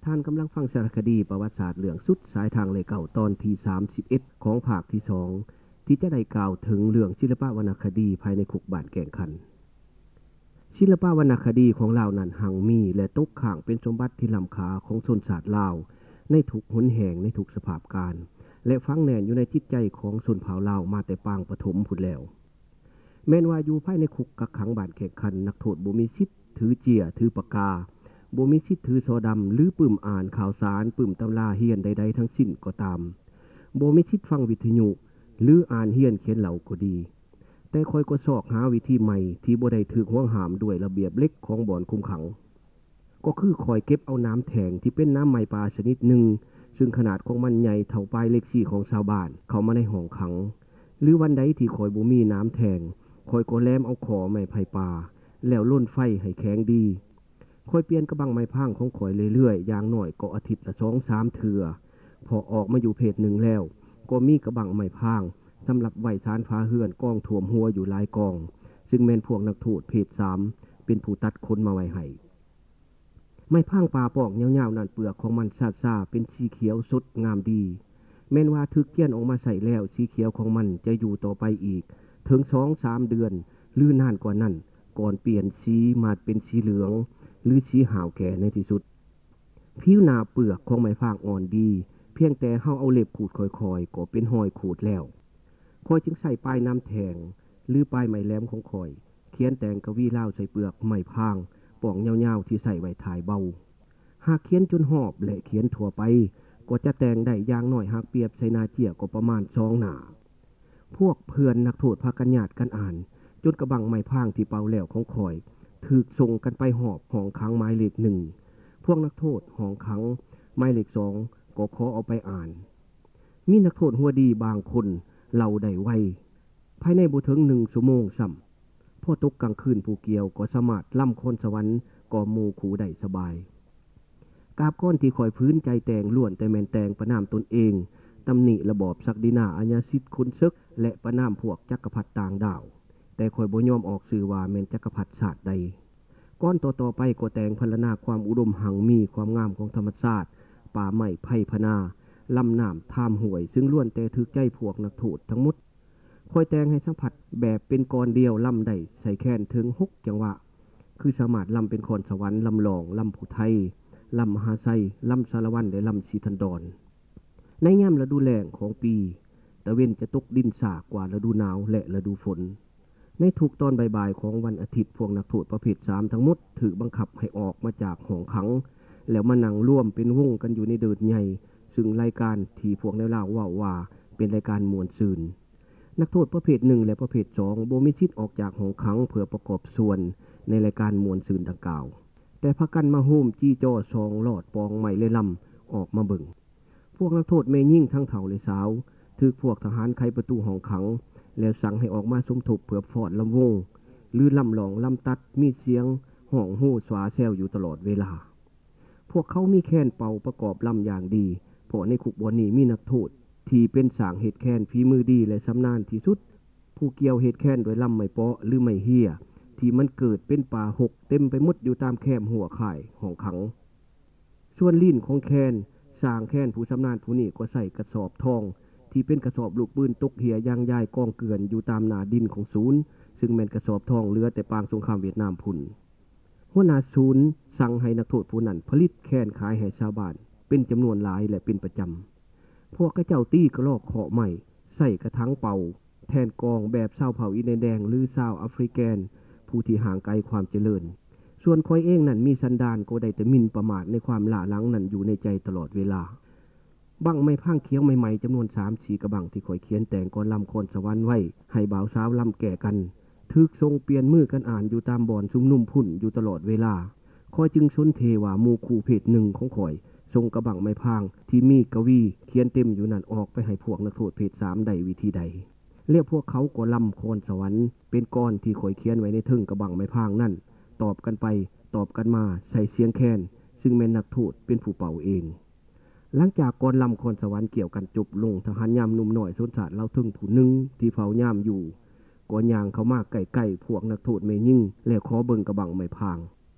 ท่านกำลังฟังสารคดีประวัติศาสตร์เรื่องสุดสายทางเลยเก่าตอนที่31ของภาคที่2ที่จะได้กล่าวถึงเรื่องศิลปวรรณคดีภายในคุกบ้านแก่งคันศิลปวรรณคดีของลาวนั้นหังมีและตกข้างเป็นสมบัติที่ล้ำค่าของชนชาติลาวในทุกหนแห่งในทุกสภาพการและฝังแน่นอยู่ในจิตใจของชนเผ่าลาวมาแต่ปางปฐมพุทธแล้วแม้นว่าอยู่ภายในคุกกักขังบ้านแก่งคันนักโทษบ่มีสิทธิ์ถือเจียถือปากกาบ่มีสิทธิ์ถือโซดำหรือปึ้มอ่านข่าวสารปึ้มตำราเฮียนใดๆทั้งสิ้นก็ตามบ่มีสิทธิ์ฟังวิทยุหรืออ่านเฮียนเขียนเหล่าก็ดีแต่คอยก็ซอกหาวิธีใหม่ที่บ่ได้ถูกห่วงห้ามด้วยระเบียบเล็กของบ่อนคุมขังก็คือคอยเก็บเอาน้ำแทงที่เป็นน้ำไม้ปลาชนิดหนึ่งซึ่งขนาดของมันใหญ่เท่าปลายเล็กซี่ของชาวบ้านเข้ามาในห้องขังหรือวันใดที่คอยบ่มีน้ำแทงคอยก็แลมเอาขอไม้ไผ่ปลาแล้วล่นไฟให้แข็งดีคอยเปลี่ยนกระบังไม้พางของข่อยเรื่อยๆอย่างน้อยก็อาทิตย์ละ 2-3 เทื่อพอออกมาอยู่เพจหนึ่งแล้วก็มีกระบังไม้พางสำหรับไว้สารฟ้าเฮือนกองถ่วมหัวอยู่หลายกองซึ่งแม่นพวกนักโทษเพจ3เป็นผู้ตัดคนมาไว้ให้ไม้พางปลาปอกยาวๆนั่นเปลือกของมันซ่าๆเป็นสีเขียวสดงามดีแม้นว่าถึกเกี้ยนออกมาใส่แล้วสีเขียวของมันจะอยู่ต่อไปอีกถึง 2-3 เดือนหรือนานกว่านั้นก่อนเปลี่ยนสีมาเป็นสีเหลืองหรือสีหาวแก่ในที่สุดผิวหน้าเปลือกของไม้พางอ่อนดีเพียงแต่เฮาเอาเล็บขูดค่อยๆก็เป็นรอยขูดแล้วคอยจึงใส่ปลายน้ำแทงหรือปลายไม้แหลมของคอยเขียนแต่งกวีเล่าใส่เปลือกไม้พางป่องยาวๆที่ใส่ไว้ถ่ายเบาหากเขียนจนหอบและเขียนทั่วไปก็จะแต่งได้อย่างน้อยหากเปรียบใส่หน้าเจียก็ประมาณ2 หน้าพวกเพื่อนนักโทษพากันญาติกันอ่านจนกระบังไม้พางที่เป่าแล้วของคอยถูกส่งกันไปหอบห้องขังหมายเลข1พวกนักโทษห้องขังหมายเลข2ก็ขอเอาไปอ่านมีนักโทษหัวดีบางคนเล่าได้ไวภายในบ่ถึง1 ชั่วโมงซ้ำพอตกกลางคืนผู้เกี่ยวก็สามารถล่ำคนสวรรค์ก่อหมู่ขู่ได้สบายกาบก้อนที่คอยพื้นใจแต่งล้วนแต่แม่นแต่งประนามตนเองตำหนิระบอบศักดินาอาญาสิทธิ์คุณซึกและประนามพวกจักรพรรดิต่างดาวแต่คอยบ่ยอมออกสื่อว่าแม่นจักรพรรดิชาติใดก้อนต่อไปก็แต่งพรรณนาความอุดมหังมีความงามของธรรมชาติป่าไม้ไผ่พนาลำน้ำทามห่วยซึ่งล้วนแต่ถึกใจพวกนักโทษทั้งหมดคอยแต่งให้สัมผัสแบบเป็นกรเดียวลำได้ใส่แค้นถึง6 จังหวะคือสามารถลำเป็นคอนสวรรค์ลำหลองลำผู้ไทยลำมหาไซลำสารวันและลำสีทันดอนในยามฤดูแล้งของปีตะเวนจะตกดินสากกว่าฤดูหนาวและฤดูฝนในทุกตอนบ่ายๆของวันอาทิตย์พวกนักโทษประเภท3ทั้งหมดถูกบังคับให้ออกมาจากห้องขังแล้วมานั่งร่วมเป็นวงกันอยู่ในเดินใหญ่ซึ่งรายการที่พวกแนวเล่าว่าเป็นรายการมวลซืนนักโทษประเภท1และประเภท2บ่มีสิทธิ์ออกจากห้องขังเพื่อประกอบส่วนในรายการมวลซืนดังกล่าวแต่พากันมาโฮมจี้จ้อซองหลอดปองใหม่เลยลำออกมาเบิ่งพวกนักโทษแม่ยิ่งทั้งเฒ่าและสาวถูกพวกทหารไขประตูห้องขังแล้วสั่งให้ออกมาสมทบเพื่อฟอดลำวงหรือลำหลองลำตัดมีเสียงห้องฮู้สวาแซวอยู่ตลอดเวลาพวกเขามีแค้นเป่าประกอบลำอย่างดีเพราะในคุกบ่อนนี้มีนักโทษที่เป็นสางเหตุแค้นฝีมือดีและชำนาญที่สุดผู้เกี่ยวเหตุแค้นโดยลำไม้เปาะหรือไม้เหี้ยที่มันเกิดเป็นป่าหกเต็มไปหมดอยู่ตามแคมหัวข่ายห้องขังส่วนลิ้นของแค้นสางแค้นผู้ชำนาญผู้นี้ก็ใส่กระสอบทองที่เป็นกระสอบลูกปืนตกเหี่ยยางยายกองเกลื่อนอยู่ตามหน้าดินของศูนย์ซึ่งแม่นกระสอบทองเหลือแต่ปางสงครามเวียดนามพุ่นหัวหน้าศูนย์สั่งให้นักโทษผู้นั้นผลิตแค้นขายให้ชาวบ้านเป็นจำนวนหลายและเป็นประจำพวกกระเจ้าตี้กระลอกเคาะใหม่ใส่กระถังเป่าแทนกองแบบชาวเผ่าอินเดียแดงหรือชาวแอฟริกันผู้ที่ห่างไกลความเจริญส่วนคอยเองนั้นมีสันดานก็ได้แต่หมิ่นประมาทในความล่าหลังนั้นอยู่ในใจตลอดเวลาบังไม้พางเขียวใหม่ๆจำนวน 3-4 กระบังที่คอยเขียนแต่งก่อนลำคอนสวรรค์ไว้ให้บ่าวสาวลำแก่กันทึกทรงเปลี่ยนมือกันอ่านอยู่ตามบ่อนซุมนุ่มพุ่นอยู่ตลอดเวลาคอยจึงสนเทว่าหมู่คู่เพศหนึ่งของคอยทรงกระบังไม้พางที่มีกวีเขียนเต็มอยู่นั่นออกไปให้พวกนักโทษเพศ3ได้วิธีใดเรียกพวกเขาก็ลำคอนสวรรค์เป็นก้อนที่คอยเขียนไว้ในทึ่งกระบังไม้พางนั่นตอบกันไปตอบกันมาใส่เสียงแค้นซึ่งแม่นนักโทษเป็นผู้เป่าเองหลังจากก่อนลำคอนสวรรค์เกี่ยวกันจบลงทหารยามหนุ่มหน่อยสนสารเล่าถึงผู้หนึ่งที่เฝ้ายามอยู่ก่อนยางเขามากใกล้ๆพวกนักโทษเมยิ่งและขอเบิ่งกระบังไม้พาง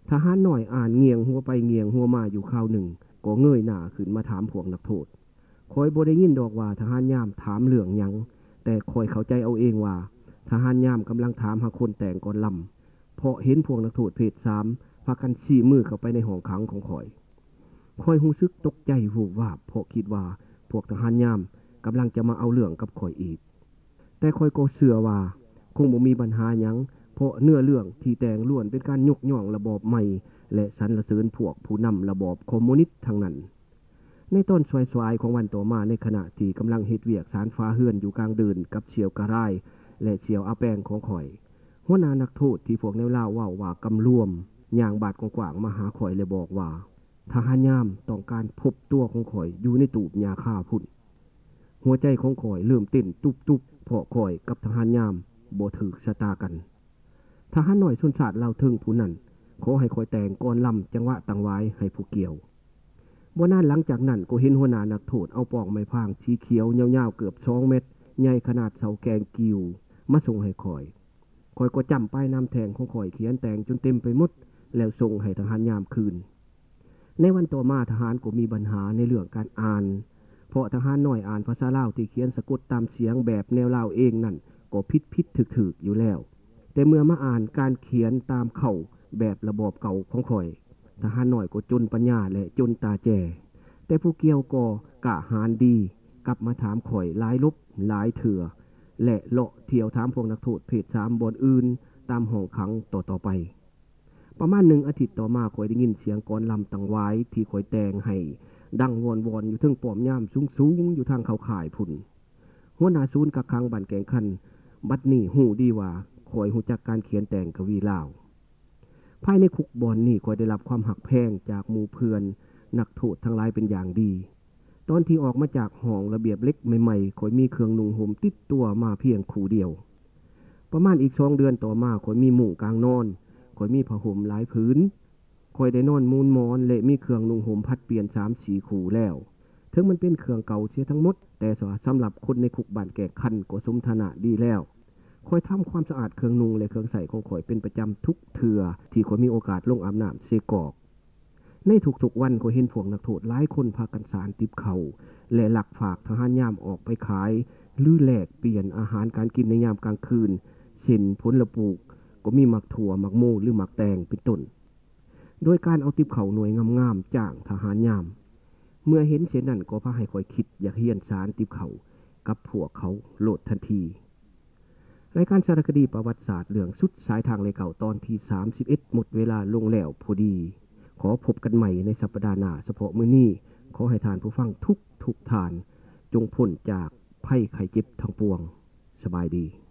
ทหารน้อยอ่านเงียงหัวไปเงียงหัวมาอยู่คราวหนึ่งก็เงยหน้าขึ้นมาถามพวกนักโทษคอยบ่ได้ยินดอกว่าทหารยามถามเรื่องหยังแต่คอยเข้าใจเอาเองว่าทหารยามกำลังถามหาคนแต่งก่อนลำเพราะเห็นพวกนักโทษเพศ3พากันชี้มือเข้าไปในห้องขังของคอยรู้สึกตกใจวูบวาบเพราะคิดว่าพวกทหารยามกำลังจะมาเอาเรื่องกับคอยอีกแต่คอยก็เชื่อว่าคงบ่มีปัญหาหยังเพราะเนื้อเรื่องที่แต่งล้วนเป็นการยกย่องระบอบใหม่และสรรเสริญพวกผู้นำระบอบคอมมิวนิสต์ทั้งนั้นในต้นสวยๆของวันต่อมาในขณะที่กำลังเฮ็ดเวียกสารฟ้าเฮือนอยู่กลางเดินกับเฉียวกระไรและเฉียวอาแปงของข่อยหัวหน้านักโทษที่พวกแนวล่าว่ากำรวมย่างบาดกว้างๆมาหาข่อยเลยบอกว่าทหารยามต้องการพบตัวของข่อยอยู่ในตูบยาฆ่าพุ่นหัวใจของข่อยเริ่มเต้นตุบๆเพราะข่อยกับทหารยามบ่ถูกชะตากันทหารน้อยชนชาติลาวเทิงผู้นั้นขอให้ข่อยแต่งก่อนลำจังหวะตั้งไว้ให้ผู้เกี่ยวบ่นานหลังจากนั้นก็เห็นหัวหน้านักโทษเอาปอกไม้พางสีเขียวยาวๆเกือบ2 เมตรใหญ่ขนาดเสาแกงกิวมาส่งให้ข่อยก็จำป้ายนำแทงของข่อยเขียนแต่งจนเต็มไปหมดแล้วส่งให้ทหารยามคืนในวันต่อมาทหารก็มีปัญหาในเรื่องการอ่านเพราะทหารน้อยอ่านภาษาลาวที่เขียนสะกดตามเสียงแบบแนวลาวเองนั่นก็ผิดถึกๆอยู่แล้วแต่เมื่อมาอ่านการเขียนตามเข้าแบบระบอบเก่าของข่อยทหารน้อยก็จนปัญญาและจนตาแจแต่ผู้เกี่ยวก็กะหารดีกลับมาถามข่อยหลายลบหลายเถื่อและเลาะเที่ยวถามพวกนักโทษเพศ3บ่อนอื่นตามห้องขังต่อไปประมาณ1 อาทิตย์ต่อมาข่อยได้ยินเสียงกลอนลำตังไว้ที่ข่อยแต่งให้ดังวอนอยู่ถึงป้อมยามสูงอยู่ทางเขาข่ายพุ่นหัวหน้าศูนย์กักขังบ้านแกงคันบัดนี้ฮู้ดีว่าข่อยฮู้จักการเขียนแต่งกวีลาวภายในคุกบ่อนนี้ข่อยได้รับความหักแพงจากหมู่เพื่อนนักโทษทั้งหลายเป็นอย่างดีตอนที่ออกมาจากห้องระเบียบเล็กใหม่ๆข่อยมีเครื่องนุ่งห่มติดตัวมาเพียงคู่เดียวประมาณอีก2 เดือนต่อมาข่อยมีมุ้งกางนอนข่อยมีผ้าห่มหลายผืนข่อยได้นอนมูนมอนและมีเครื่องนุ่งห่มพัดเปลี่ยน3-4 คู่แล้วถึงมันเป็นเครื่องเก่าเสียทั้งหมดแต่สำหรับคนในคุกบ้านแก่คันก็สมฐานะดีแล้วข่อยทำความสะอาดเครื่องนุ่งและเครื่องใส่ของข่อยเป็นประจำทุกเทื่อที่ข่อยมีโอกาสลงอาบน้ำเสกอกในทุกๆวันข่อยเห็นพวกนักโทษหลายคนพากันสารติบเขาและหลักฝากทหารยามออกไปขายหรือแลกเปลี่ยนอาหารการกินในยามกลางคืนเช่นผลปลูกก็มีหมักถั่วหมักโมหรือหมักแตงเป็นต้นโดยการเอาติบเขาหน่วยงามๆจ้างทหารยามเมื่อเห็นเช่นนั้นก็พาให้ข่อยคิดอยากเฮียนสารติบเขากับพวกเขาโลดทันทีรายการสารคดีประวัติศาสตร์เรื่องสุดสายทางเลเก่าตอนที่31หมดเวลาลงแล้วพอดีขอพบกันใหม่ในสัปดาห์หน้าเฉพาะมื้อนี้ขอให้ทานผู้ฟังทุกท่านจงพ้นจากภัยไข้เจ็บทั้งปวงสบายดี